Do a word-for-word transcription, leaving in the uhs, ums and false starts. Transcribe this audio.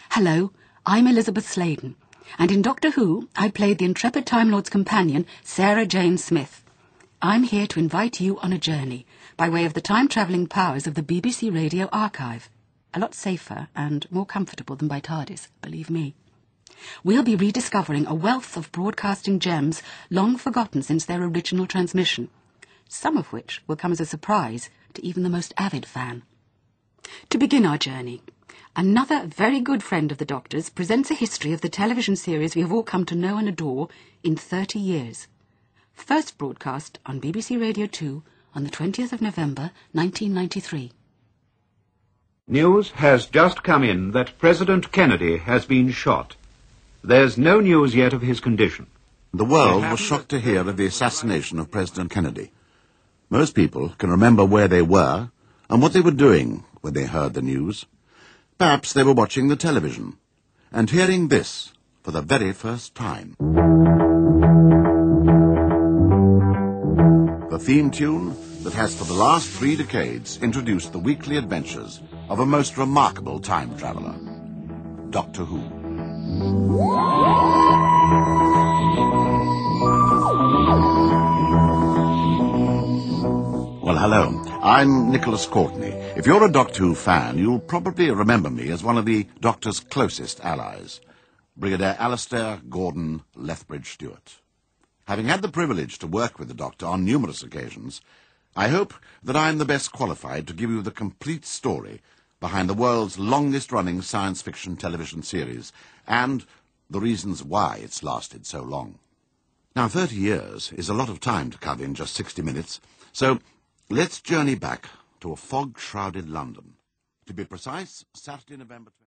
Hello, I'm Elizabeth Sladen, and in Doctor Who, I played the intrepid Time Lord's companion, Sarah Jane Smith. I'm here to invite you on a journey by way of the time-travelling powers of the B B C Radio Archive. A lot safer and more comfortable than by TARDIS, believe me. We'll be rediscovering a wealth of broadcasting gems long forgotten since their original transmission, some of which will come as a surprise to even the most avid fan. To begin our journey, another very good friend of the Doctor's presents a history of the television series we have all come to know and adore in thirty years. First broadcast on B B C Radio two on the twentieth of November, nineteen ninety-three. News has just come in that President Kennedy has been shot. There's no news yet of his condition. The world was shocked to hear of the assassination of President Kennedy. Most people can remember where they were and what they were doing when they heard the news. Perhaps they were watching the television and hearing this for the very first time. The theme tune that has for the last three decades introduced the weekly adventures of a most remarkable time traveller, Doctor Who. Well, hello. I'm Nicholas Courtney. If you're a Doctor Who fan, you'll probably remember me as one of the Doctor's closest allies, Brigadier Alistair Gordon Lethbridge-Stewart. Having had the privilege to work with the Doctor on numerous occasions, I hope that I'm the best qualified to give you the complete story behind the world's longest-running science fiction television series and the reasons why it's lasted so long. Now, thirty years is a lot of time to cover in just sixty minutes, so let's journey back to a fog-shrouded London. To be precise, Saturday, November...